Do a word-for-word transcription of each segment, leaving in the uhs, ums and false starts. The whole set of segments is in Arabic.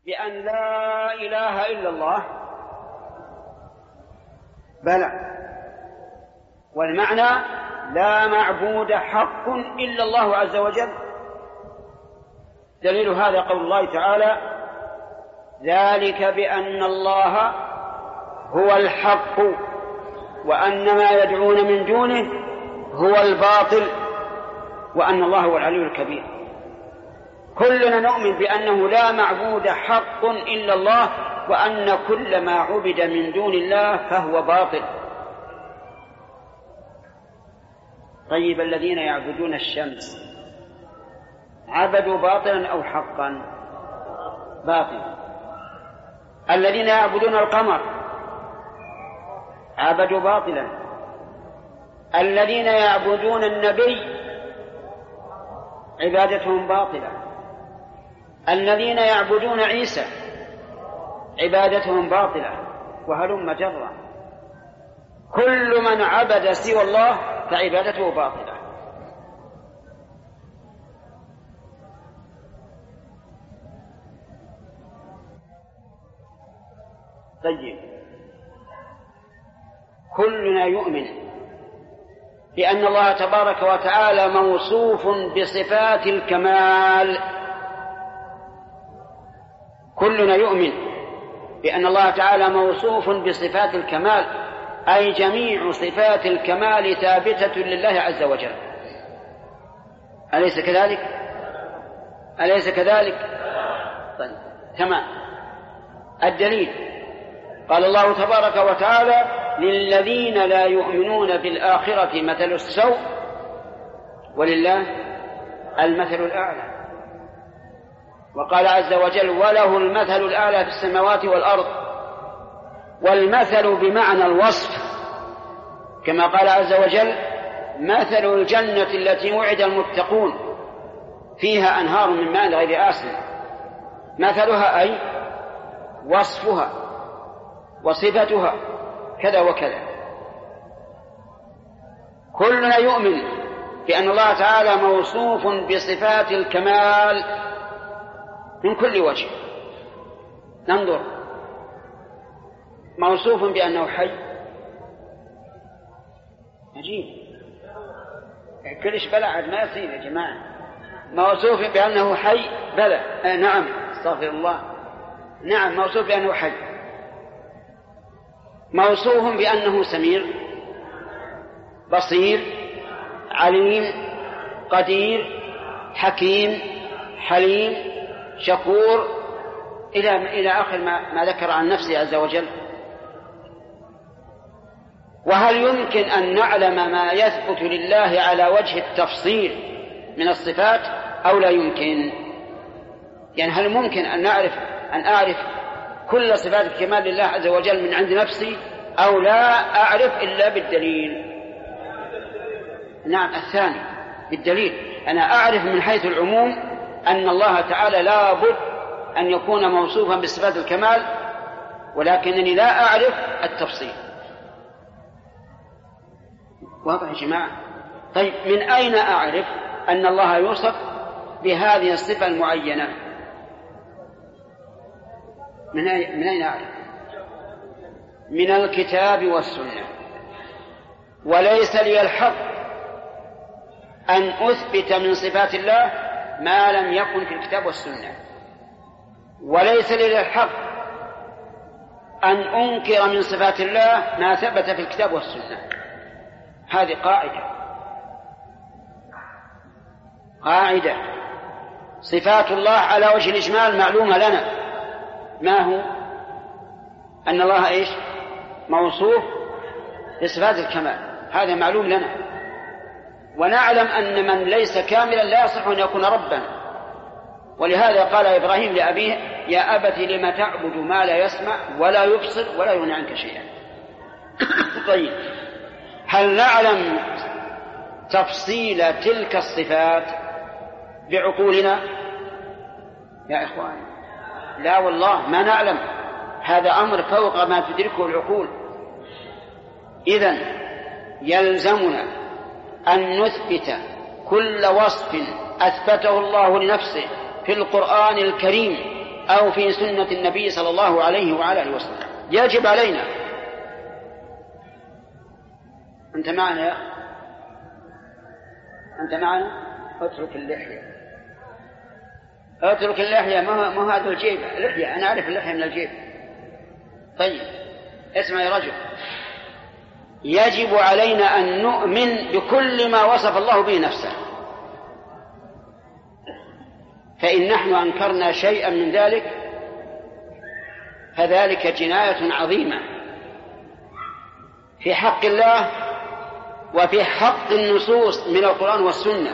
بأن لا إله إلا الله؟ بلى، والمعنى لا معبود حق إلا الله عز وجل. دليل هذا قول الله تعالى: ذلك بأن الله هو الحق وأن ما يدعون من دونه هو الباطل وأن الله هو العلي الكبير. كلنا نؤمن بأنه لا معبود حق إلا الله، وأن كل ما عبد من دون الله فهو باطل. طيب، الذين يعبدون الشمس عبدوا باطلا أو حقا؟ باطلا. الذين يعبدون القمر عبدوا باطلا. الذين يعبدون النبي عبادتهم باطلة. الذين يعبدون عيسى عبادتهم باطلة، وهلم جرا. كل من عبد سوى الله فعبادته باطلة. طيب، كلنا يؤمن بأن الله تبارك وتعالى موصوف بصفات الكمال. كلنا يؤمن بأن الله تعالى موصوف بصفات الكمال، أي جميع صفات الكمال ثابتة لله عز وجل. أليس كذلك؟ أليس كذلك؟ طيب، تمام. الدليل قال الله تبارك وتعالى: للذين لا يؤمنون بالآخرة مثل السوء ولله المثل الأعلى. وقال عز وجل: وله المثل الأعلى في السماوات والأرض. والمثل بمعنى الوصف، كما قال عز وجل: مثل الجنة التي وعد المتقون فيها أنهار من ماء غير آسن. مثلها أي وصفها وصفتها كذا وكذا. كلنا يؤمن بأن الله تعالى موصوف بصفات الكمال من كل وجه. ننظر، موصوف بأنه حي، عجيب، كلش بلع ما يصير يا جماعة. موصوف بأنه حي، بلى، آه نعم، استغفر الله، نعم، موصوف بأنه حي. موصوف بأنه سميع، بصير، عليم، قدير، حكيم، حليم، شكور، إلى إلى آخر ما, ما ذكر عن نفسه عز وجل. وهل يمكن أن نعلم ما يثبت لله على وجه التفصيل من الصفات أو لا يمكن؟ يعني هل ممكن أن نعرف أن أعرف كل صفات الكمال لله عز وجل من عند نفسي، أو لا أعرف إلا بالدليل؟ نعم، الثاني بالدليل. أنا أعرف من حيث العموم أن الله تعالى لا بد أن يكون موصوفا بصفات الكمال، ولكنني لا أعرف التفصيل. واضح يا جماعة؟ طيب، من أين أعرف أن الله يوصف بهذه الصفة المعينة؟ من أين أعرف؟ من الكتاب والسنة. وليس لي الحق أن أثبت من صفات الله ما لم يكن في الكتاب والسنة، وليس لي الحق أن أنكر من صفات الله ما ثبت في الكتاب والسنة. هذه قاعدة قاعدة صفات الله على وجه الإجمال معلومة لنا. ما هو؟ أن الله إيش؟ موصوف بصفات الكمال، هذا معلوم لنا. ونعلم أن من ليس كاملا لا يصح أن يكون ربا. ولهذا قال إبراهيم لأبيه: يا أبت لم تعبد ما لا يسمع ولا يبصر ولا يغني عنك شيئا. طيب، هل نعلم تفصيل تلك الصفات بعقولنا يا إخوان؟ لا والله ما نعلم. هذا أمر فوق ما تدركه العقول. إذن يلزمنا أن نثبت كل وصف أثبته الله لنفسه في القرآن الكريم أو في سنة النبي صلى الله عليه وعلى آله وسلم. يجب علينا. أنت معنا يا أخي؟ أنت معنا؟ اترك اللحية، اترك اللحية، ما هو هذا الجيب اللحية، أنا أعرف اللحية من الجيب. طيب اسمع يا رجل، يجب علينا أن نؤمن بكل ما وصف الله به نفسه، فإن نحن أنكرنا شيئا من ذلك فذلك جناية عظيمة في حق الله وفي حق النصوص من القرآن والسنة،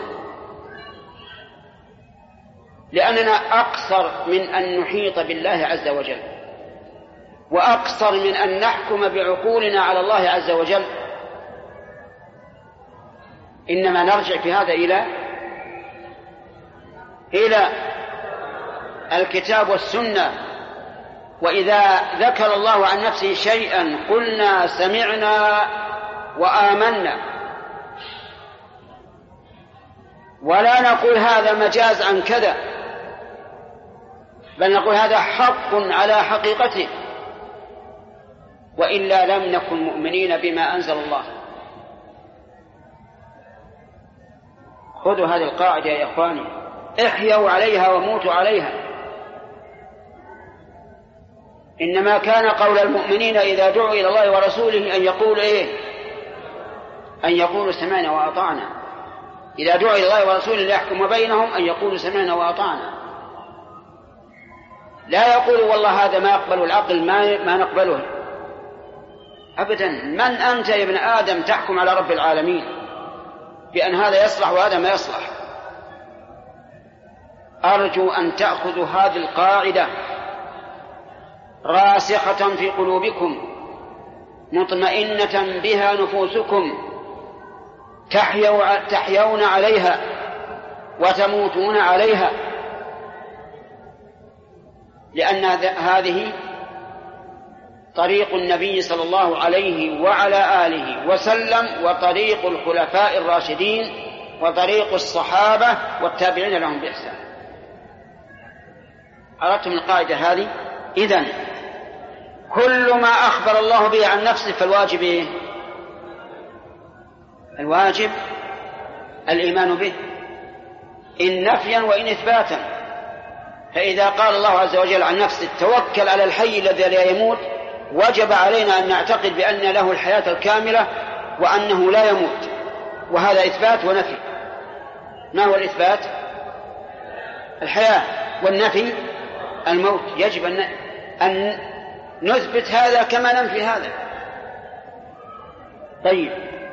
لأننا أقصر من أن نحيط بالله عز وجل، وأقصر من أن نحكم بعقولنا على الله عز وجل. إنما نرجع في هذا إلى إلى الكتاب والسنة. وإذا ذكر الله عن نفسه شيئا قلنا سمعنا وآمنا، ولا نقول هذا مجاز عن كذا، بل نقول هذا حق على حقيقته، وإلا لم نكن مؤمنين بما أنزل الله. خذوا هذه القاعدة يا إخواني، احيوا عليها وموتوا عليها. إنما كان قول المؤمنين إذا دعوا إلى الله ورسوله أن يقولوا إيه؟ أن يقولوا سمعنا وأطعنا. إذا دعوا إلى الله ورسوله ليحكم بينهم أن يقولوا سمعنا وأطعنا، لا يقولوا والله هذا ما يقبل العقل ما, ما نقبله أبدا. من أنت يا ابن آدم تحكم على رب العالمين بأن هذا يصلح وهذا ما يصلح؟ أرجو أن تأخذوا هذه القاعدة راسخة في قلوبكم مطمئنة بها نفوسكم، تحيون عليها وتموتون عليها، لأن هذه طريق النبي صلى الله عليه وعلى آله وسلم، وطريق الخلفاء الراشدين، وطريق الصحابة والتابعين لهم بإحسان. أردتم القاعدة هذه؟ إذن كل ما أخبر الله به عن نفسه فالواجب إيه؟ الواجب الإيمان به إن نفيا وإن إثباتا. فإذا قال الله عز وجل عن نفسه توكل على الحي الذي لا يموت، وجب علينا أن نعتقد بأن له الحياة الكاملة وأنه لا يموت، وهذا إثبات ونفي. ما هو الإثبات؟ الحياة، والنفي الموت. يجب أن نثبت هذا كما ننفي هذا. طيب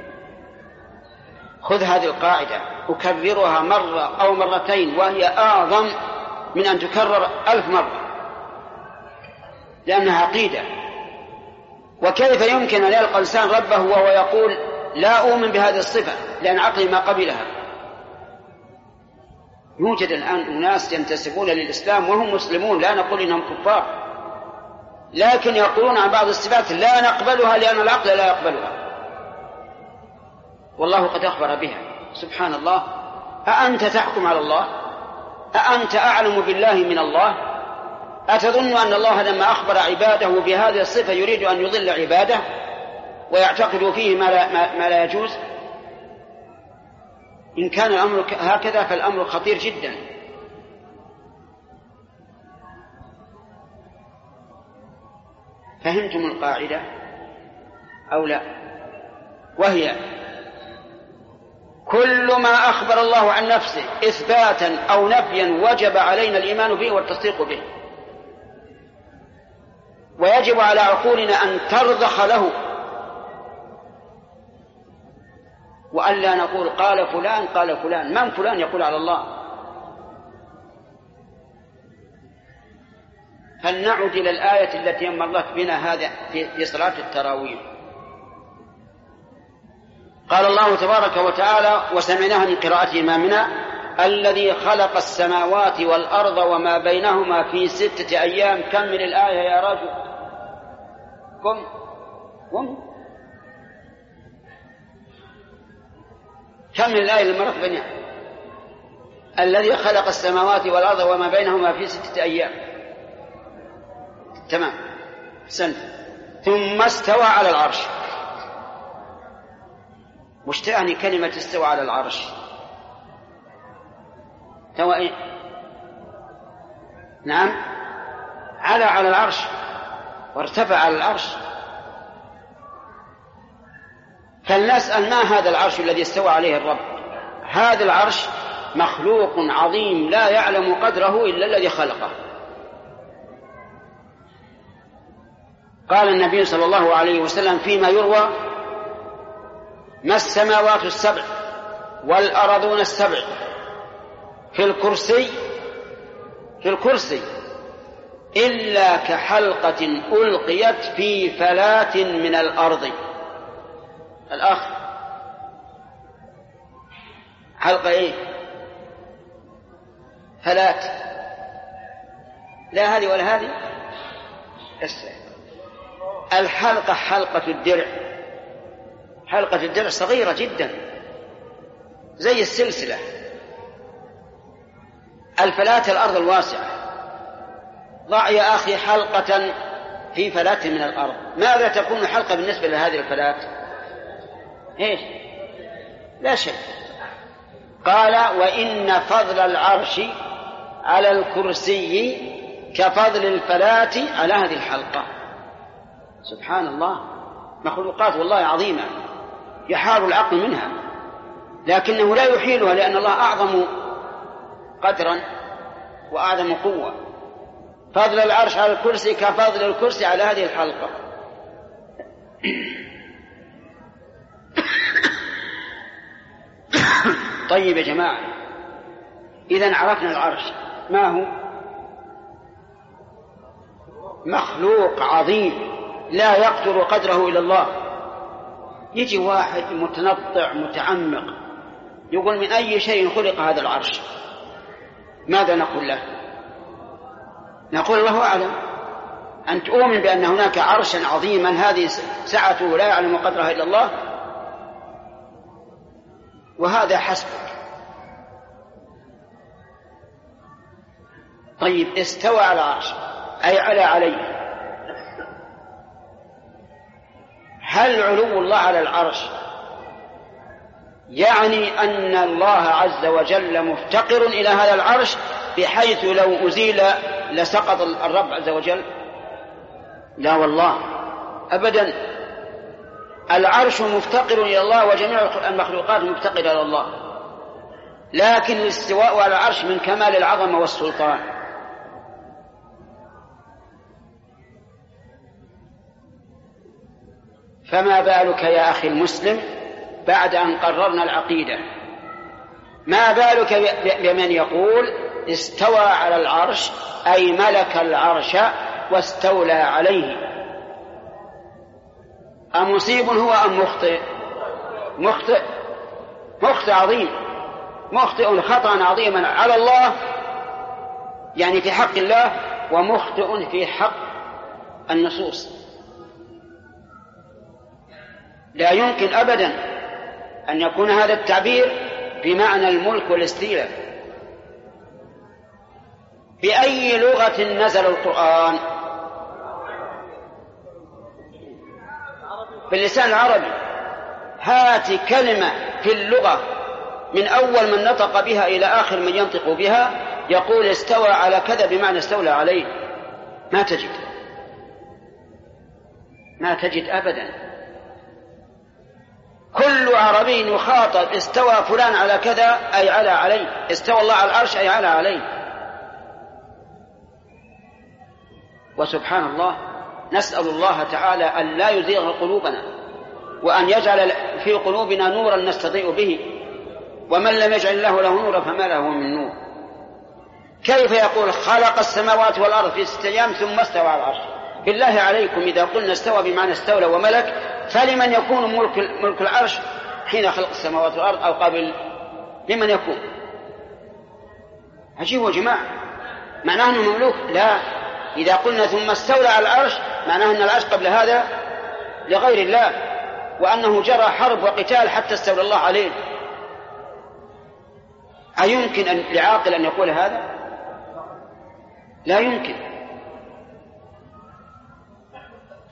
خذ هذه القاعدة أكررها مرة أو مرتين وهي أعظم من أن تكرر ألف مرة، لأنها عقيدة. وكيف يمكن أن يلقى الإنسان ربه وهو يقول لا أؤمن بهذه الصفة لأن عقلي ما قبلها؟ يوجد الآن أناس ينتسبون للإسلام وهم مسلمون، لا نقول إنهم كفار، لكن يقولون عن بعض الصفات لا نقبلها لأن العقل لا يقبلها، والله قد أخبر بها. سبحان الله، أأنت تحكم على الله؟ أأنت أعلم بالله من الله؟ أتظن أن الله لما أخبر عباده بهذه الصفة يريد أن يضل عباده ويعتقد فيه ما لا, ما لا يجوز؟ إن كان الأمر هكذا فالأمر خطير جدا. فهمتم القاعدة أو لا؟ وهي كل ما أخبر الله عن نفسه إثباتا أو نفيا وجب علينا الإيمان به والتصديق به، ويجب على عقولنا أن ترضخ له، وألا نقول قال فلان قال فلان. من فلان يقول على الله؟ فلنعد إلى الآية التي مرت بنا هذا في صلاة التراويح. قال الله تبارك وتعالى وسمعناها من قراءة إمامنا: الذي خلق السماوات والأرض وما بينهما في ستة أيام. كمل الآية يا رجل، قم قم كمل الآية اللي مرت بنا: الذي خلق السماوات والأرض وما بينهما في ستة أيام. تمام أحسنت. ثم استوى على العرش. وش تعني كلمة استوى على العرش؟ تو إيه؟ نعم على على العرش وارتفع على العرش. فلنسأل ما هذا العرش الذي استوى عليه الرب؟ هذا العرش مخلوق عظيم لا يعلم قدره إلا الذي خلقه. قال النبي صلى الله عليه وسلم فيما يروى: ما السماوات السبع والأرضون السبع في الكرسي في الكرسي إلا كحلقة ألقيت في فلاة من الأرض. الأخ حلقة إيه؟ فلاة، لا هذه ولا هذه. الحلقة حلقة الدرع، حلقة الدرع صغيرة جدا زي السلسلة. الفلاة الأرض الواسعة. ضع يا أخي حلقة في فلاة من الأرض، ماذا تكون الحلقة بالنسبة لهذه الفلاة؟ إيش؟ لا شيء. قال: وإن فضل العرش على الكرسي كفضل الفلاة على هذه الحلقة. سبحان الله، مخلوقات والله عظيمة يحار العقل منها، لكنه لا يحيلها لأن الله أعظم قدرا وأعظم قوة. فضل العرش على الكرسي كفضل الكرسي على هذه الحلقة. طيب يا جماعة، إذن عرفنا العرش ما هو؟ مخلوق عظيم لا يقدر قدره إلا الله. يجي واحد متنطع متعمق يقول: من أي شيء خلق هذا العرش؟ ماذا نقول له؟ نقول: الله أعلم. أن تؤمن بأن هناك عرشا عظيما هذه سعته لا يعلم قدرها إلا الله، وهذا حسبك. طيب، استوى على العرش أي على عليه. هل علو الله على العرش يعني أن الله عز وجل مفتقر إلى هذا العرش بحيث لو أزيل لسقط الرب عز وجل؟ لا والله أبدا. العرش مفتقر إلى الله وجميع المخلوقات مفتقرة إلى الله، لكن الاستواء على العرش من كمال العظمة والسلطان. فما بالك يا أخي المسلم بعد أن قررنا العقيدة؟ ما بالك بمن يقول استوى على العرش أي ملك العرش واستولى عليه؟ أمصيب هو أم مخطئ؟ مخطئ، مخطئ عظيم، مخطئ خطأ عظيما على الله، يعني في حق الله، ومخطئ في حق النصوص. لا يمكن أبدا أن يكون هذا التعبير بمعنى الملك والاستيلاء. بأي لغة نزل القرآن؟ باللسان العربي. هات كلمة في اللغة من أول من نطق بها إلى آخر من ينطق بها يقول استوى على كذا بمعنى استولى عليه، ما تجد، ما تجد أبدا. كل عربي يخاطب استوى فلان على كذا أي على عليه، استوى الله على العرش أي على عليه. وسبحان الله، نسأل الله تعالى أن لا يزيغ قلوبنا وأن يجعل في قلوبنا نورا نستضيء به، ومن لم يجعل الله له نورا فما له من نور. كيف يقول خلق السماوات والأرض في ستة أيام ثم استوى على العرش؟ بالله عليكم إذا قلنا استوى بمعنى استولى وملك، فلمن يكون ملك, ملك العرش حين خلق السماوات والأرض أو قبل؟ لمن يكون؟ عجيب يا جماعة، معناه أنه مملوك؟ لا، إذا قلنا ثم استولى على العرش معناه أن العرش قبل هذا لغير الله، وأنه جرى حرب وقتال حتى استولى الله عليه. أيمكن أن لعاقل أن يقول هذا؟ لا يمكن.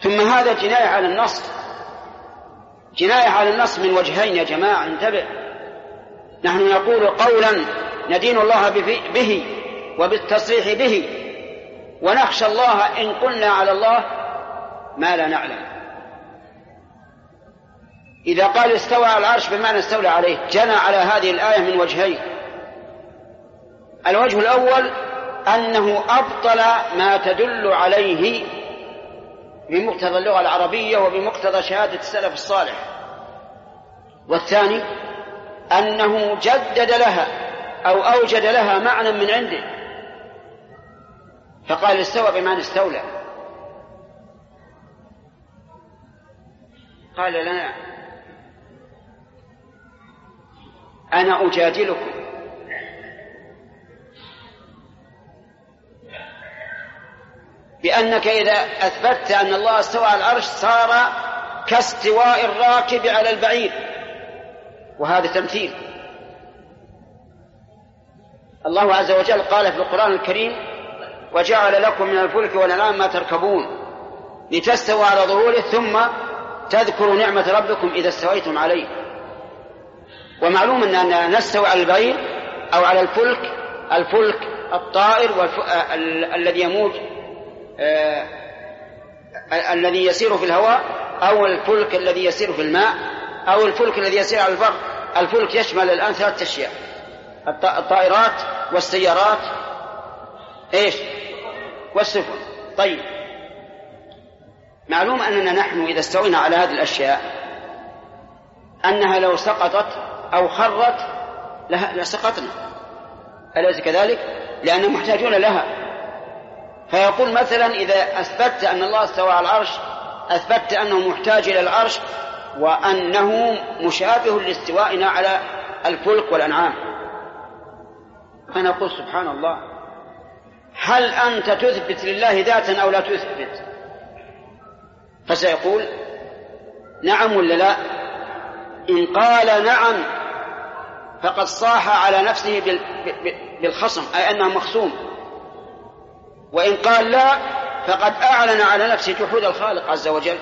ثم هذا جناية على النص، جناية على النص من وجهين يا جماعة، انتبه. نحن نقول قولا ندين الله به وبالتصريح به، ونخشى الله إن قلنا على الله ما لا نعلم. إذا قال استوى على العرش بمعنى استولى عليه، جنى على هذه الآية من وجهين. الوجه الأول أنه أبطل ما تدل عليه بمقتضى اللغة العربية وبمقتضى شهادة السلف الصالح، والثاني أنه جدد لها أو أوجد لها معنى من عنده، فقال استوى بمعنى استولى. قال لنا أنا أجادلكم بأنك إذا أثبتت أن الله استوى على العرش صار كاستواء الراكب على البعير، وهذا تمثيل. الله عز وجل قال في القرآن الكريم وجعل لكم من الفلك والأنعام ما تركبون لتستووا على ظهوره ثم تذكروا نعمة ربكم إذا استويتم عليه. ومعلوم أننا نستوي على البعير أو على الفلك، الفلك الطائر الذي يموج آه الذي يسير في الهواء، أو الفلك الذي يسير في الماء، أو الفلك الذي يسير على البر. الفلك يشمل الآن ثلاثة أشياء: الطائرات والسيارات إيش والسفن. طيب، معلوم أننا نحن إذا استوينا على هذه الأشياء أنها لو سقطت أو خرت لسقطنا، أليس كذلك؟ لأننا محتاجون لها. فيقول مثلا إذا أثبت أن الله استوى على العرش أثبت أنه محتاج إلى العرش وأنه مشابه لاستوائنا على الفلك والأنعام. فنقول سبحان الله، هل أنت تثبت لله ذاتا أو لا تثبت؟ فسيقول نعم ولا لا؟ إن قال نعم فقد صاح على نفسه بالخصم، أي أنه مخصوم. وإن قال لا فقد أعلن على نفسه جحود الخالق عز وجل.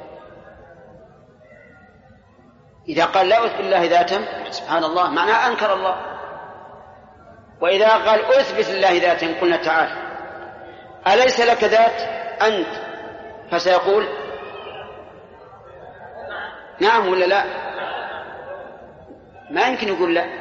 إذا قال لا أثبت لله ذاتا سبحان الله معناه أنكر الله. وإذا قال أثبت لله ذاتا قلنا تعال أليس لك ذات أنت؟ فسيقول نعم ولا لا؟ ما يمكن يقول لا،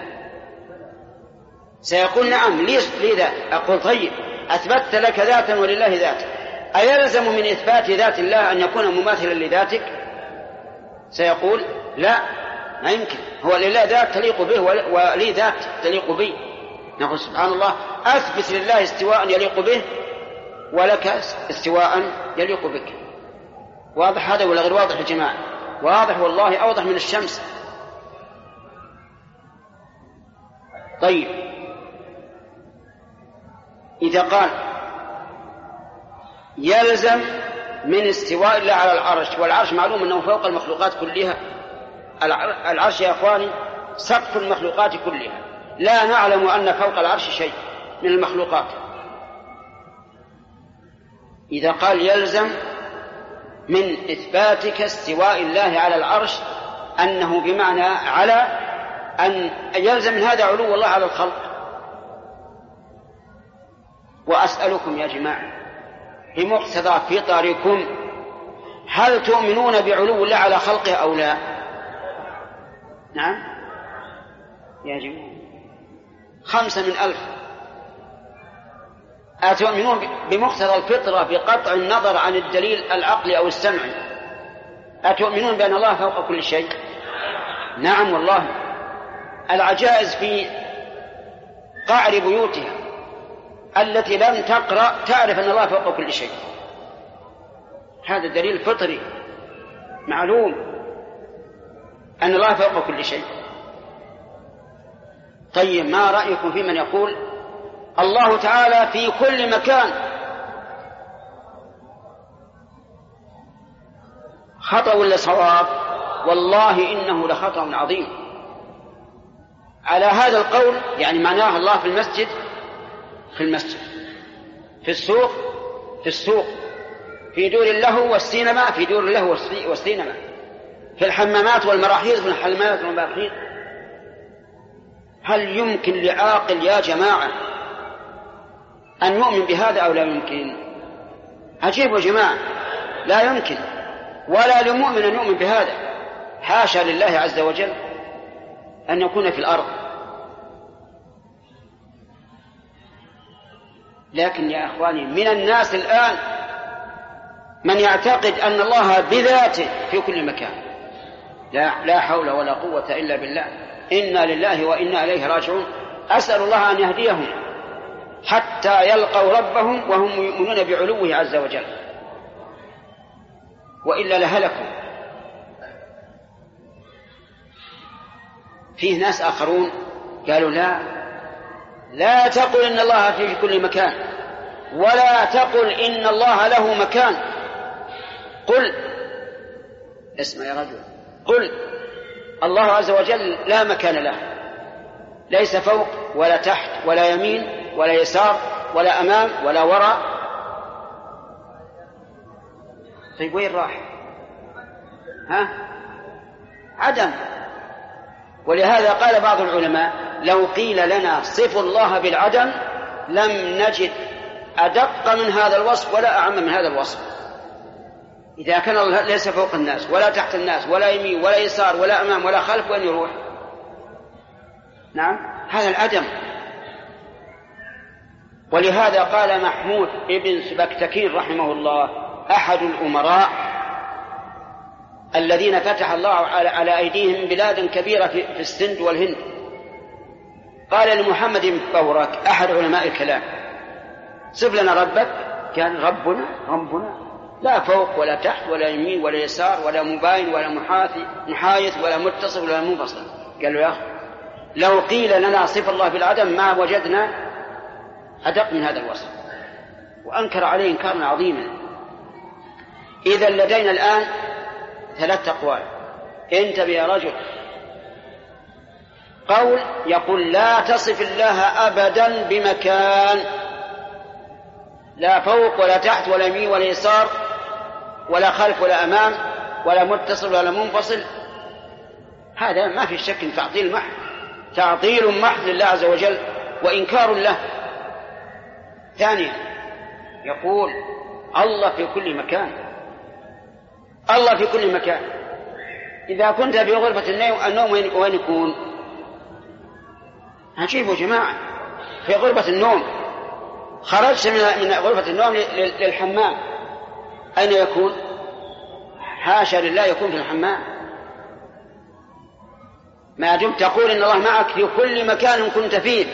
سيقول نعم لي ذات. أقول طيب أثبتت لك ذاتا ولله ذات، أيلزم من إثبات ذات الله أن يكون مماثلا لذاتك؟ سيقول لا، ما يمكن، هو لله ذات تليق به ولي ذات تليق بي. نقول سبحان الله، أثبت لله استواء يليق به ولك استواء يليق بك. واضح هذا ولا غير واضح يا جماعة؟ واضح والله، أوضح من الشمس. طيب، إذا قال يلزم من استواء الله على العرش، والعرش معلوم أنه فوق المخلوقات كلها، العرش يا أخواني سقف المخلوقات كلها، لا نعلم أن فوق العرش شيء من المخلوقات. إذا قال يلزم من إثباتك استواء الله على العرش أنه بمعنى على، أن يلزم من هذا علو الله على الخلق. وأسألكم يا جماعة بمقتضى فطركم هل تؤمنون بعلو الله على خلقه أو لا؟ نعم يا جماعة، خمسة من ألف. أتؤمنون بمقتضى الفطرة بقطع النظر عن الدليل العقلي أو السمعي؟ أتؤمنون بأن الله فوق كل شيء؟ نعم والله. العجائز في قعر بيوتها التي لم تقرأ تعرف أن الله فوق كل شيء، هذا دليل فطري معلوم أن الله فوق كل شيء. طيب، ما رأيكم في من يقول الله تعالى في كل مكان؟ خطأ ولا صواب؟ والله إنه لخطأ عظيم. على هذا القول يعني معناه الله في المسجد في المسجد، في السوق في السوق، في دور اللهو والسينما، في دور اللهو والسينما، في الحمامات والمراحيض، في الحمامات والمراحيض. هل يمكن لعاقل يا جماعة أن يؤمن بهذا أو لا يمكن؟ عجيب يا جماعة، لا يمكن، ولا لمؤمن أن يؤمن بهذا. حاشا لله عز وجل أن يكون في الأرض. لكن يا أخواني من الناس الآن من يعتقد أن الله بذاته في كل مكان. لا, لا حول ولا قوة إلا بالله، إنا لله وإنا إليه راجعون. أسأل الله أن يهديهم حتى يلقوا ربهم وهم يؤمنون بعلوه عز وجل، وإلا لهلكوا. فيه ناس آخرون قالوا لا لا تقل إن الله في كل مكان، ولا تقل إن الله له مكان. قل، اسمع يا رجل، قل الله عز وجل لا مكان له، ليس فوق ولا تحت ولا يمين ولا يسار ولا أمام ولا وراء. طيب وين راح؟ ها؟ عدم. ولهذا قال بعض العلماء لو قيل لنا صفوا الله بالعدم لم نجد أدق من هذا الوصف ولا أعم من هذا الوصف. إذا كان الله ليس فوق الناس ولا تحت الناس ولا يمين ولا يسار ولا أمام ولا خلف، وين يروح؟ نعم، هذا العدم. ولهذا قال محمود ابن سبكتكين رحمه الله، أحد الأمراء الذين فتح الله على أيديهم بلادا كبيرة في السند والهند، قال لمحمد بن فورك أحد علماء الكلام: صف لنا ربك. كان ربنا ربنا لا فوق ولا تحت ولا يمين ولا يسار ولا مباين ولا محايث ولا متصل ولا منفصل. قال له يا أخي لو قيل لنا صف الله بالعدم ما وجدنا أدق من هذا الوصف، وأنكر عليه إنكارا عظيما. إذا لدينا الآن ثلاث أقوال، انتبه يا رجل. قول يقول لا تصف الله أبدا بمكان، لا فوق ولا تحت ولا يمين ولا يسار ولا خلف ولا أمام ولا متصل ولا منفصل. هذا ما في شك تعطيل محض، تعطيل محض لله عز وجل وإنكار له. ثانيا يقول الله في كل مكان، الله في كل مكان. إذا كنت في غرفة النوم وين يكون؟ عجيب يا جماعة، في غرفة النوم، خرجت من غرفة النوم للحمام، أين يكون؟ حاشا لله يكون في الحمام. ما دمت تقول إن الله معك في كل مكان كنت فيه،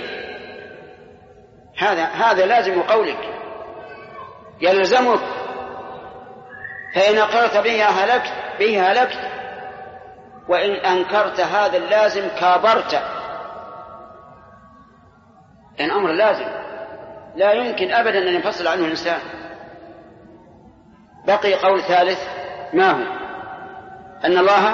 هذا هذا لازم قولك، يلزمك. فإن أقررت به هلكت به هلكت وإن أنكرت هذا اللازم كابرت. إن أمر لازم لا يمكن أبدا أن ينفصل عنه الإنسان. بقي قول ثالث، ما هو؟ أن الله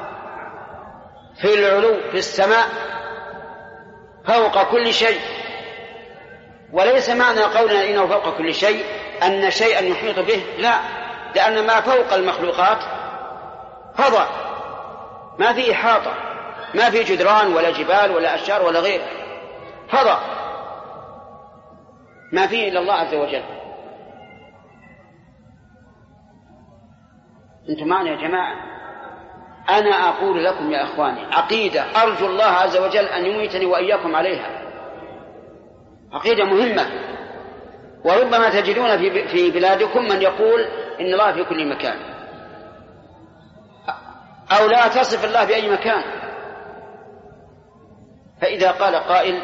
في العلو في السماء فوق كل شيء. وليس معنى قولنا إنه فوق كل شيء أن شيئا يحيط به، لا، لأن ما فوق المخلوقات فضاء، ما في إحاطة، ما في جدران ولا جبال ولا أشجار ولا غيره، فضاء ما فيه إلا الله عز وجل. أنتم معنا يا جماعة؟ أنا أقول لكم يا أخواني عقيدة أرجو الله عز وجل أن يميتني وإياكم عليها، عقيدة مهمة. وربما تجدون في بلادكم من يقول إن الله في كل مكان، أو لا تصف الله بأي مكان. فإذا قال قائل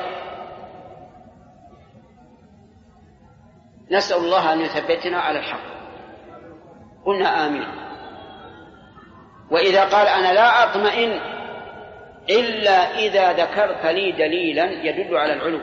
نسأل الله أن يثبتنا على الحق، قلنا آمين. وإذا قال أنا لا أطمئن إلا إذا ذكرت لي دليلا يدل على العلو،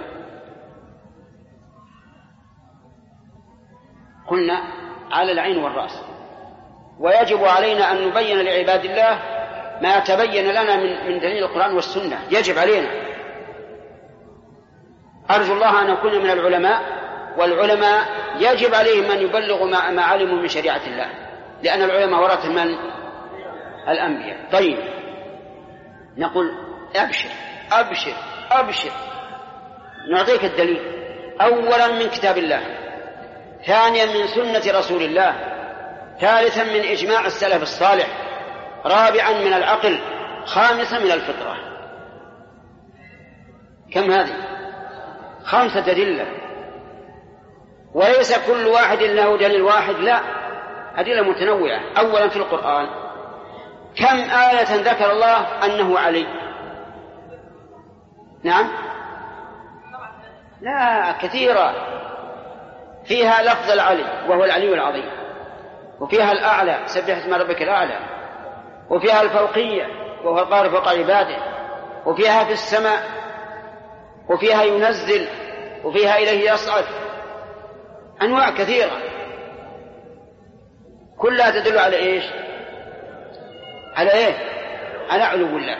قلنا على العين والرأس. ويجب علينا أن نبين لعباد الله ما تبين لنا من دليل القرآن والسنة، يجب علينا. أرجو الله أن أكون من العلماء والعلماء يجب عليهم أن يبلغوا ما علموا من شريعة الله، لأن العلماء ورثة من؟ الأنبياء. طيب نقول أبشر أبشر أبشر، نعطيك الدليل. أولا من كتاب الله، ثانيا من سنة رسول الله، ثالثا من إجماع السلف الصالح، رابعا من العقل، خامسا من الفطرة. كم هذه؟ خمسة أدلة، وليس كل واحد له دليل واحد، لا، أدلة متنوعة. أولا في القرآن كم آية ذكر الله أنه علي؟ نعم، لا، كثيرة. فيها لفظ العلي وهو العلي العظيم، وفيها الأعلى سبح اسم ربك الأعلى، وفيها الفوقية وهو القاهر فوق عباده، وفيها في السماء، وفيها ينزل، وفيها إليه يصعد، أنواع كثيرة كلها تدل على إيش؟ على إيه؟ على علو الله.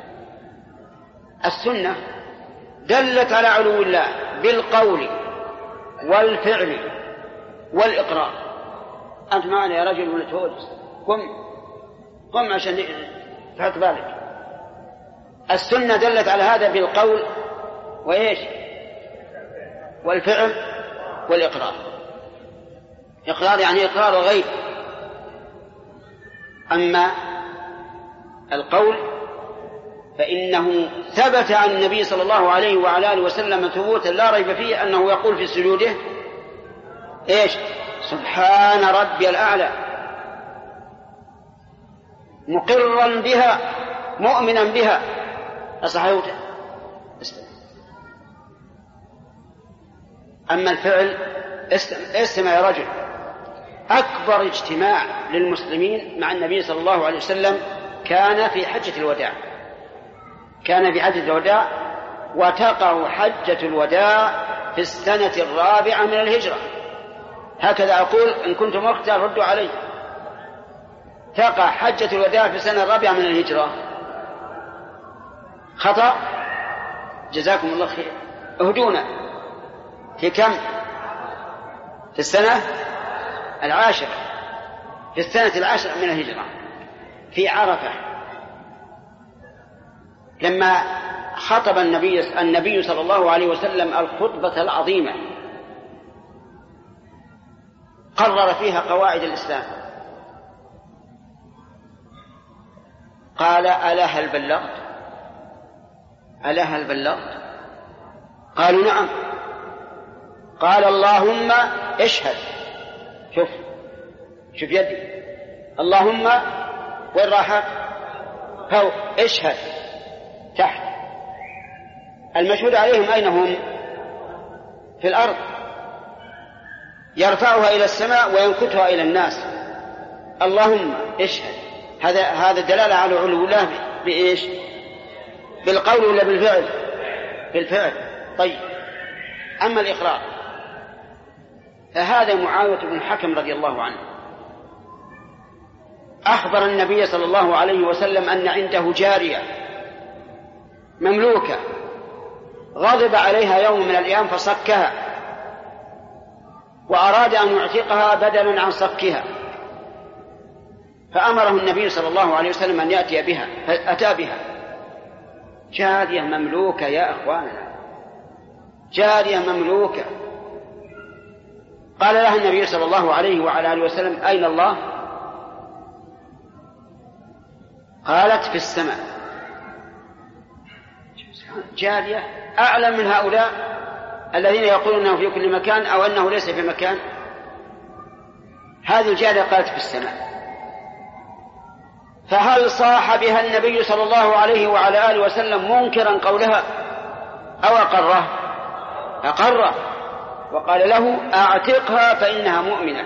السنة دلت على علو الله بالقول والفعل والإقرار. أنت معنا يا رجل ولا تهوجس؟ قم قم عشان تحط بالك. السنة دلت على هذا بالقول وإيش؟ والفعل والإقرار. إقرار يعني إقرار الغيب. أما القول فإنه ثبت عن النبي صلى الله عليه وعلى آله وسلم ثبوتا لا ريب فيه أنه يقول في سجوده إيش؟ سبحان ربي الأعلى، مقرا بها مؤمنا بها. أصحيوته. أما الفعل، استمع يا رجل، أكبر اجتماع للمسلمين مع النبي صلى الله عليه وسلم كان في حجة الوداع. كان في حجة الوداع، وتقع حجة الوداع في السنة الرابعة من الهجرة. هكذا أقول، إن كنتم مختار ردوا علي. تقع حجة الوداع في السنة الرابعة من الهجرة. خطأ؟ جزاكم الله خير. اهدونا. في كم؟ في السنة العاشرة، في السنة العاشرة من الهجرة، في عرفة، لما خطب النبي النبي صلى الله عليه وسلم الخطبة العظيمة قرر فيها قواعد الإسلام. قال: ألا هل بلغت؟ ألا هل بلغت؟ قالوا: نعم. قال: اللهم اشهد. شوف شوف يدي، اللهم وين راحت؟ فوق. اشهد تحت. المشهود عليهم أين هم؟ في الأرض. يرفعها إلى السماء وينكتها إلى الناس. اللهم اشهد. هذا هذا دلالة على علو الله بإيش؟ بالقول ولا بالفعل؟ بالفعل. طيب، أما الإقرار فهذا معاوية بن الحكم رضي الله عنه أخبر النبي صلى الله عليه وسلم أن عنده جارية مملوكة غضب عليها يوم من الأيام فصكها، وأراد أن يعتقها بدلا عن صكها، فأمره النبي صلى الله عليه وسلم أن يأتي بها، فأتى بها. جارية مملوكة يا أخواننا، جارية مملوكة. قال لها النبي صلى الله عليه وعلى آله وسلم: أين الله؟ قالت: في السماء. جارية أعلم من هؤلاء الذين يقولون أنه في كل مكان أو أنه ليس في مكان. هذه الجارية قالت: في السماء. فهل صاح بها النبي صلى الله عليه وعلى آله وسلم منكرا قولها أو أقره؟ أقره، وقال له: أعتقها فإنها مؤمنة،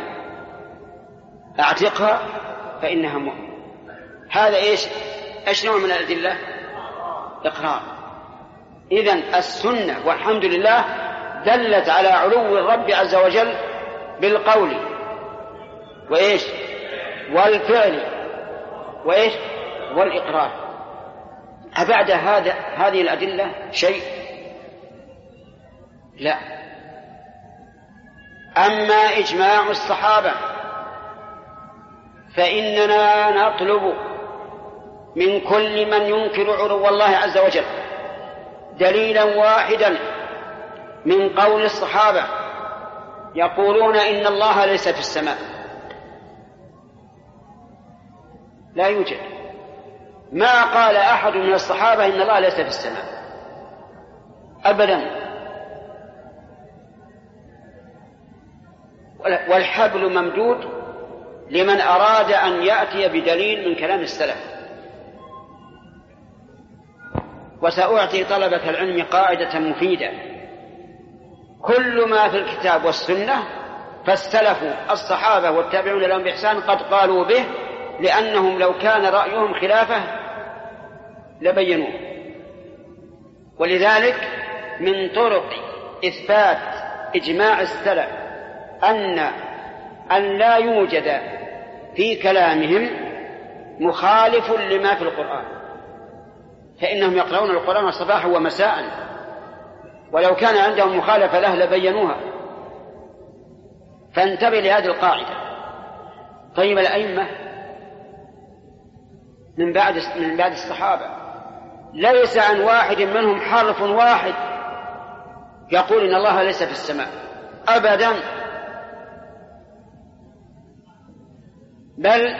أعتقها فإنها مؤمنة. هذا إيش؟ إيش نوع من الأدلة؟ إقرار. إذن السنة والحمد لله دلت على علو الرب عز وجل بالقول وإيش؟ والفعل وإيش؟ والإقرار. أبعد هذا هذه الأدلة شيء؟ لا. أما إجماع الصحابة فإننا نطلب من كل من ينكر علو الله عز وجل دليلا واحدا من قول الصحابة يقولون إن الله ليس في السماء. لا يوجد، ما قال أحد من الصحابة إن الله ليس في السماء أبدا. والحبل ممدود لمن أراد أن يأتي بدليل من كلام السلف. وسأعطي طلبة العلم قاعدة مفيدة: كل ما في الكتاب والسنة فالسلف الصحابة والتابعون لهم بإحسان قد قالوا به، لأنهم لو كان رأيهم خلافه لبينوه. ولذلك من طرق إثبات إجماع السلف أن أن لا يوجد في كلامهم مخالف لما في القرآن، فإنهم يقرؤون القرآن صباحا ومساء، ولو كان عندهم مخالفة له لبينوها. فانتبه لهذه القاعدة. طيب الأئمة من بعد من بعد الصحابة ليس عن واحد منهم حرف واحد يقول إن الله ليس في السماء أبدا، بل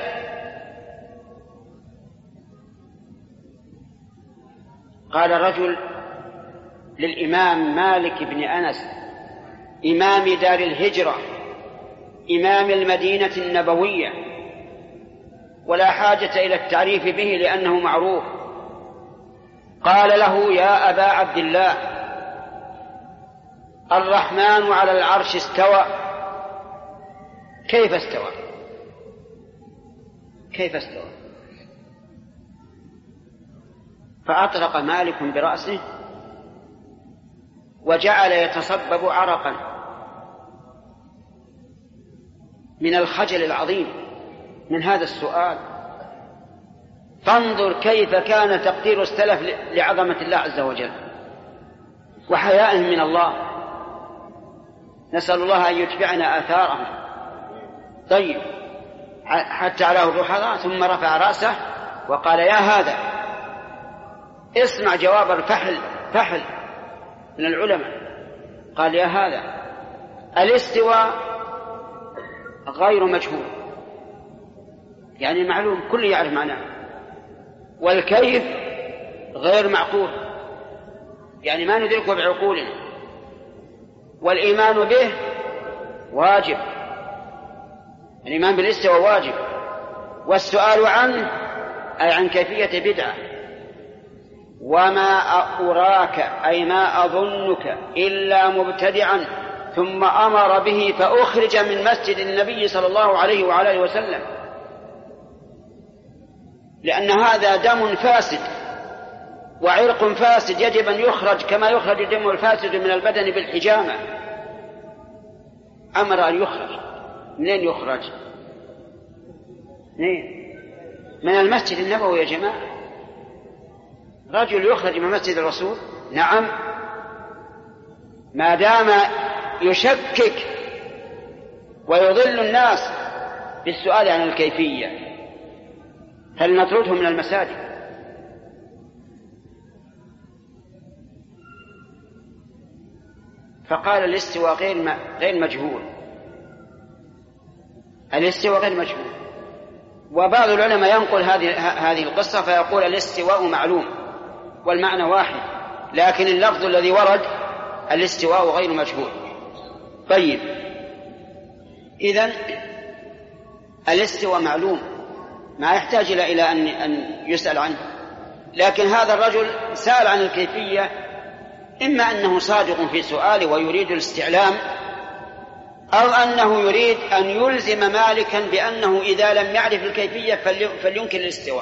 قال رجل للإمام مالك بن أنس إمام دار الهجرة إمام المدينة النبوية، ولا حاجة إلى التعريف به لأنه معروف، قال له: يا أبا عبد الله، الرحمن على العرش استوى، كيف استوى؟ كيف استوى؟ فأطرق مالك برأسه وجعل يتصبب عرقا من الخجل العظيم من هذا السؤال. فانظر كيف كان تقدير السلف لعظمة الله عز وجل وحيائهم من الله. نسأل الله أن يتبعنا آثارهم. طيب، حتى علاه الرحضاء ثم رفع رأسه وقال: يا هذا، اسمع جواب الفحل فحل من العلماء. قال: يا هذا، الاستواء غير مجهول، يعني معلوم كل يعرف معناه، والكيف غير معقول، يعني ما ندركه بعقولنا، والإيمان به واجب، الإيمان بالاستواء واجب، والسؤال عنه أي عن كيفية بدعة. وما أراك أي ما أظنك إلا مبتدعا ثم أمر به فأخرج من مسجد النبي صلى الله عليه وعلى آله وسلم، لأن هذا دم فاسد وعرق فاسد يجب أن يخرج كما يخرج الدم الفاسد من البدن بالحجامة. أمر أن يخرج. منين يخرج؟ منين؟ من المسجد النبوي يا جماعة. رجل يخرج من مسجد الرسول؟ نعم، ما دام يشكك ويضل الناس بالسؤال عن الكيفية هل نطرده من المساجد؟ فقال: الاستواء غير غير مجهول، الاستواء غير مجهول. وبعض العلماء ينقل هذه هذه القصة فيقول: الاستواء معلوم والمعنى واحد، لكن اللفظ الذي ورد الاستواء غير مجهول. طيب، إذن الاستواء معلوم ما يحتاج إلى أن أن يسأل عنه، لكن هذا الرجل سأل عن الكيفية، إما أنه صادق في سؤاله ويريد الاستعلام، أو أنه يريد أن يلزم مالكا بأنه إذا لم يعرف الكيفية فلينكر الاستواء،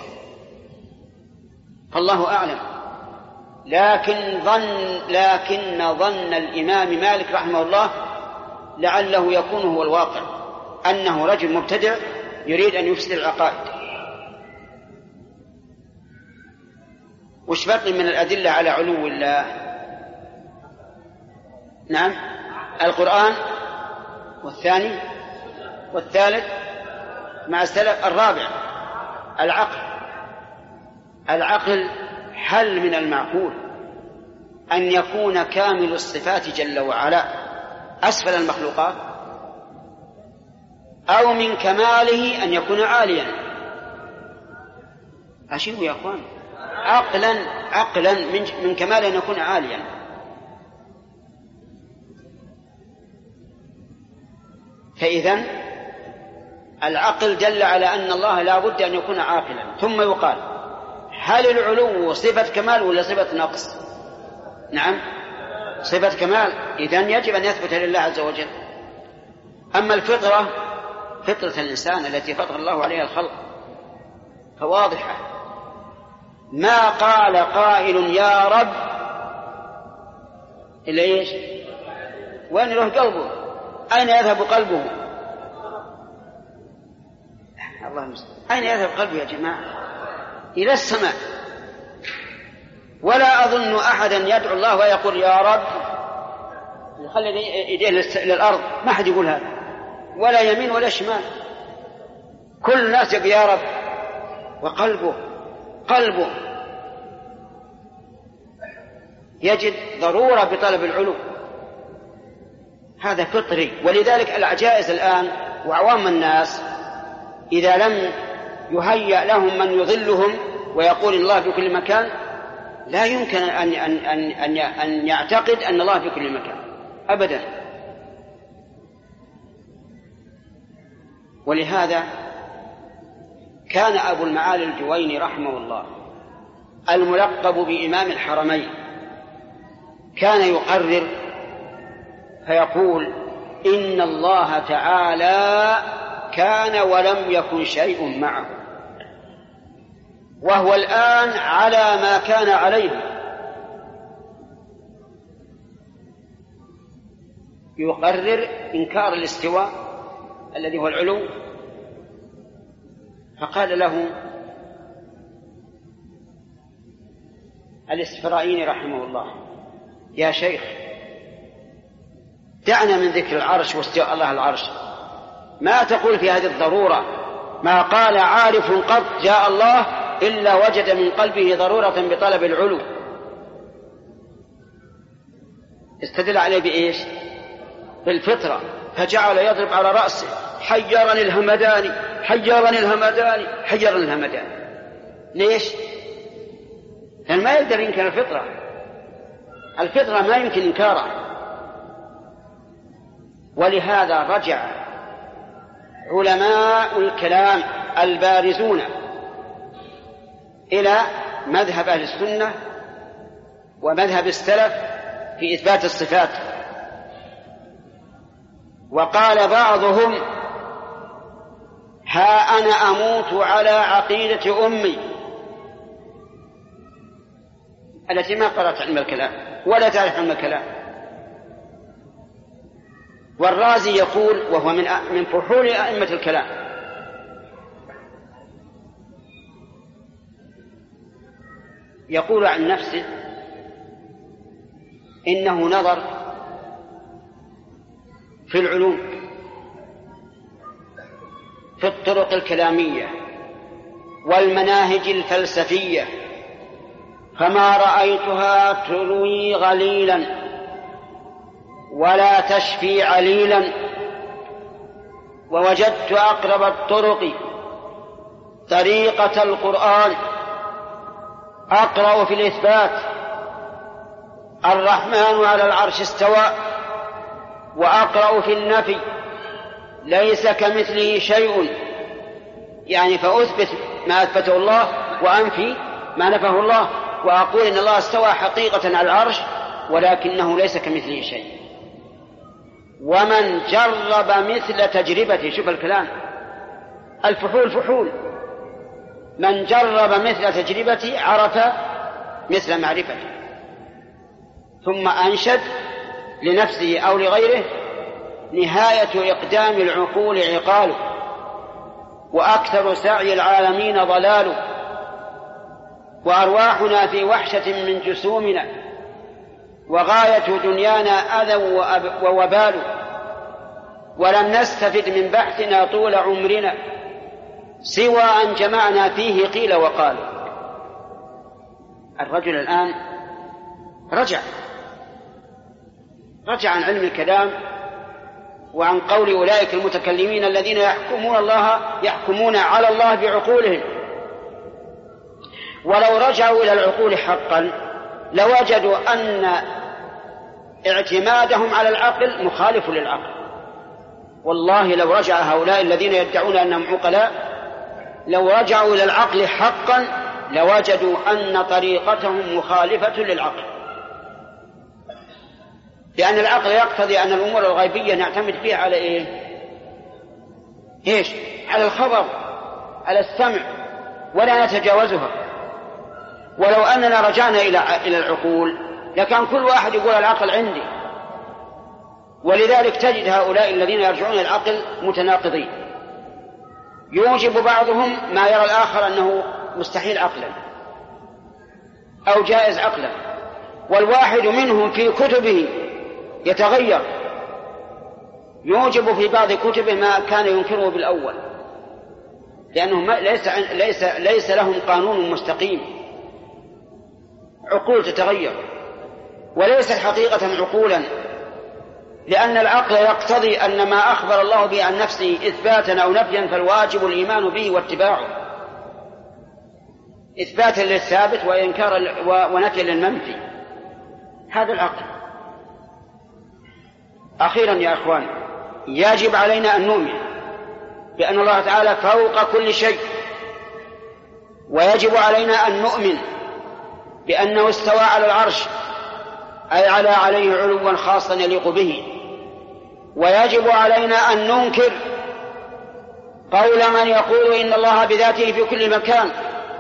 فالله أعلم. لكن ظن لكن ظن الإمام مالك رحمه الله لعله يكون هو الواقع، أنه رجل مبتدع يريد أن يفسد العقائد. وش بقي من الأدلة على علو الله؟ نعم، القرآن والثاني والثالث مع السلف. الرابع العقل. العقل هل من المعقول أن يكون كامل الصفات جل وعلا أسفل المخلوقات، أو من كماله أن يكون عاليا؟ أشيروا يا أخوان. عقلا عقلا من, من كماله أن يكون عاليا. فإذن العقل دل على أن الله لا بد أن يكون عاقلا. ثم يقال هل العلو صفة كمال ولا صفة نقص؟ نعم صفة كمال. إذن يجب أن يثبت لله عز وجل. أما الفطرة فطرة الإنسان التي فطر الله عليها الخلق فواضحة. ما قال قائل يا رب إلا إيش؟ وين يروح قلبه؟ أين يذهب قلبه؟ الله المستعان. أين يذهب قلبه يا جماعة؟ إلى السماء. ولا أظن أحدا يدعو الله ويقول يا رب يخلي يديه للأرض. ما حد يقول هذا، ولا يمين ولا شمال. كل الناس يقول يا رب، وقلبه قلبه يجد ضرورة بطلب العلو. هذا فطري. ولذلك العجائز الآن وعوام الناس إذا لم يهيأ لهم من يضلهم ويقول الله في كل مكان، لا يمكن أن, أن, أن, أن يعتقد أن الله في كل مكان أبدا. ولهذا كان أبو المعالي الجويني رحمه الله الملقب بإمام الحرمين كان يقرر فيقول إن الله تعالى كان ولم يكن شيء معه، وهو الآن على ما كان عليه. يقرر إنكار الاستواء الذي هو العلو. فقال له الإسفرايني رحمه الله يا شيخ دعنا من ذكر العرش واستواء الله العرش، ما تقول في هذه الضرورة؟ ما قال عارف قط جاء الله إلا وجد من قلبه ضرورة بطلب العلو. استدل عليه بإيش؟ بالفطرة. فجعل يضرب على رأسه حيرني الهمداني حيرني الهمداني حيرني الهمداني. ليش؟ لأن ما يقدر ينكر الفطرة. الفطرة ما يمكن إنكارها. ولهذا رجع علماء الكلام البارزون إلى مذهب أهل السنة ومذهب السلف في إثبات الصفات. وقال بعضهم ها أنا أموت على عقيدة أمي التي ما قرأت علم الكلام ولا تعرف علم الكلام. والرازي يقول وهو من من فحول أئمة الكلام يقول عن نفسه إنه نظر في العلوم في الطرق الكلامية والمناهج الفلسفية فما رأيتها تروي غليلا ولا تشفي عليلا، ووجدت أقرب الطرق طريقة القرآن أقرأ في الإثبات الرحمن على العرش استوى، وأقرأ في النفي ليس كمثله شيء، يعني فأثبت ما أثبته الله وأنفي ما نفاه الله، وأقول إن الله استوى حقيقة على العرش ولكنه ليس كمثله شيء. ومن جرب مثل تجربته، شوف الكلام، الفحول فحول، من جرب مثل تجربته عرف مثل معرفته. ثم أنشد لنفسه أو لغيره نهاية إقدام العقول عقال، وأكثر سعي العالمين ضلال، وأرواحنا في وحشة من جسومنا، وغاية دنيانا أذى ووبال، ولم نستفد من بحثنا طول عمرنا سوى أن جمعنا فيه قيل وقال. الرجل الآن رجع رجع عن علم الكلام وعن قول أولئك المتكلمين الذين يحكمون الله يحكمون على الله بعقولهم. ولو رجعوا إلى العقول حقا لوجدوا أن اعتمادهم على العقل مخالف للعقل. والله لو رجع هؤلاء الذين يدعون أنهم عقلاء لو رجعوا إلى العقل حقا لوجدوا أن طريقتهم مخالفة للعقل، لأن العقل يقتضي أن الأمور الغيبية نعتمد فيها على إيه؟ إيش؟ على الخبر، على السمع، ولا نتجاوزها. ولو أننا رجعنا إلى إلى العقول لكان كل واحد يقول العقل عندي. ولذلك تجد هؤلاء الذين يرجعون إلى العقل متناقضين، يوجب بعضهم ما يرى الآخر أنه مستحيل عقلا أو جائز عقلا، والواحد منهم في كتبه يتغير، يوجب في بعض كتبه ما كان ينكره بالأول، لأنه ليس, ليس, ليس لهم قانون مستقيم، عقول تتغير وليست حقيقة عقولا، لأن العقل يقتضي أن ما أخبر الله به عن نفسه إثباتا أو نفيا فالواجب الإيمان به واتباعه، إثباتا للثابت وإنكارا ونفيا للمنفي. هذا العقل. أخيرا يا أخوان، يجب علينا أن نؤمن بأن الله تعالى فوق كل شيء، ويجب علينا أن نؤمن بأنه استوى على العرش أي على عليه علوا خاصا يليق به. ويجب علينا أن ننكر قول من يقول إن الله بذاته في كل مكان،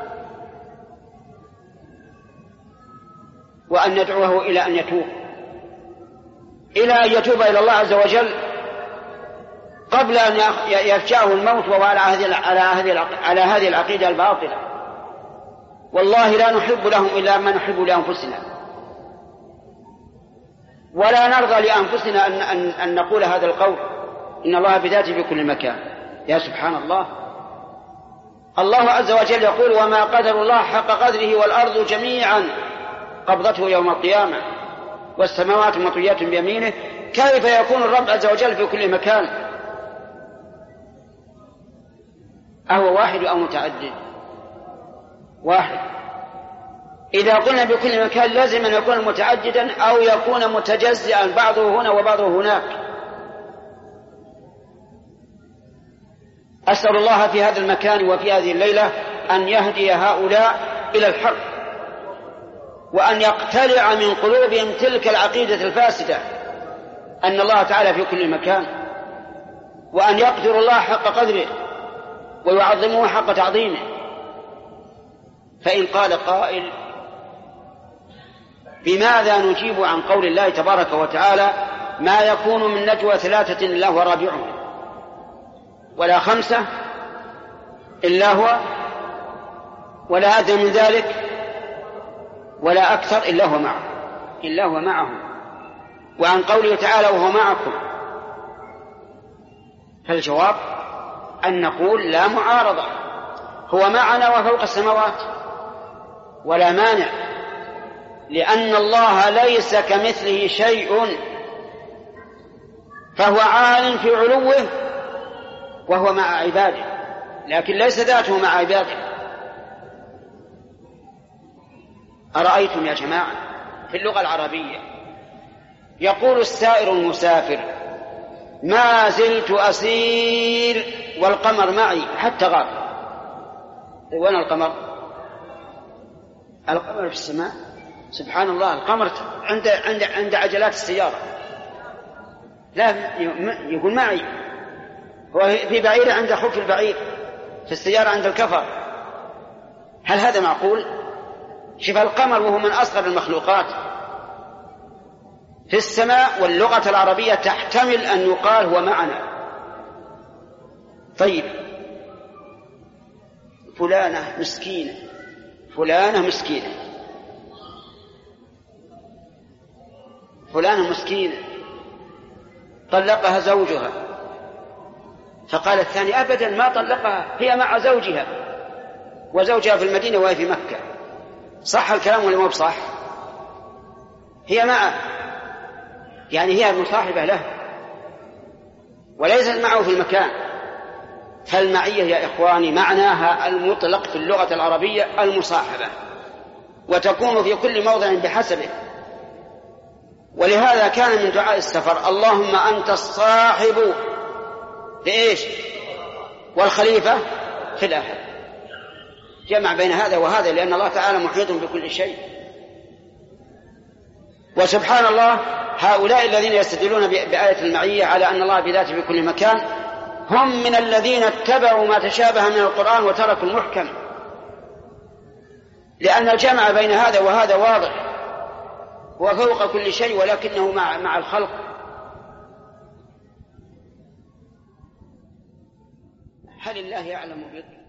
وأن ندعوه إلى أن يتوب إلى أن يتوب إلى الله عز وجل قبل أن يفجأه الموت وهو على على هذه العقيدة الباطلة. والله لا نحب لهم إلا ما نحب لأنفسنا، ولا نرضى لأنفسنا أن, أن, أن نقول هذا القول إن الله بذاته في كل مكان. يا سبحان الله، الله عز وجل يقول وما قدر الله حق قدره والأرض جميعا قبضته يوم القيامة والسماوات مطويات بيمينه. كيف يكون الرب عز وجل في كل مكان؟ أهو واحد أو متعدد؟ واحد. إذا قلنا بكل مكان لازم أن يكون متعددا أو يكون متجزئا، بعضه هنا وبعضه هناك. أسأل الله في هذا المكان وفي هذه الليلة أن يهدي هؤلاء إلى الحق، وأن يقتلع من قلوبهم تلك العقيدة الفاسدة أن الله تعالى في كل مكان، وأن يقدر الله حق قدره ويعظمه حق تعظيمه. فإن قال قائل بماذا نجيب عن قول الله تبارك وتعالى ما يكون من نجوى ثلاثة إلا هو رابعهم ولا خمسة إلا هو ولا أدنى من ذلك ولا أكثر إلا هو معه إلا هو معهم، وعن قوله تعالى وهو معكم؟ فالجواب أن نقول لا معارضة، هو معنا وفوق السماوات ولا مانع، لأن الله ليس كمثله شيء، فهو عال في علوه وهو مع عباده، لكن ليس ذاته مع عباده. أرأيتم يا جماعة في اللغة العربية يقول السائر المسافر ما زلت أسير والقمر معي حتى غاب. وين القمر؟ القمر في السماء. سبحان الله، القمر عند عند عند عجلات السيارة، لا يقول معي، هو في بعير عند خف البعير، في السيارة عند الكفر. هل هذا معقول؟ شوف القمر وهو من أصغر المخلوقات في السماء، واللغة العربية تحتمل أن يقال هو معنا. طيب فلانة مسكينة، فلانة مسكينة، فلانة مسكينة طلقها زوجها فقال الثاني أبدا ما طلقها، هي مع زوجها وزوجها في المدينة وهي في مكة. صح الكلام ولا مو بصح؟ هي معه، يعني هي المصاحبة له وليست معه في المكان. فالمعية يا إخواني معناها المطلق في اللغة العربية المصاحبة، وتكون في كل موضع بحسبه. ولهذا كان من دعاء السفر اللهم أنت الصاحب لإيش والخليفة في الأهل، جمع بين هذا وهذا لأن الله تعالى محيط بكل شيء. وسبحان الله هؤلاء الذين يستدلون بآية المعية على أن الله بذاته في كل مكان هم من الذين اتبعوا ما تشابه من القرآن وتركوا المحكم، لأن الجمع بين هذا وهذا واضح، هو فوق كل شيء ولكنه مع, مع الخلق. هل الله يعلم بك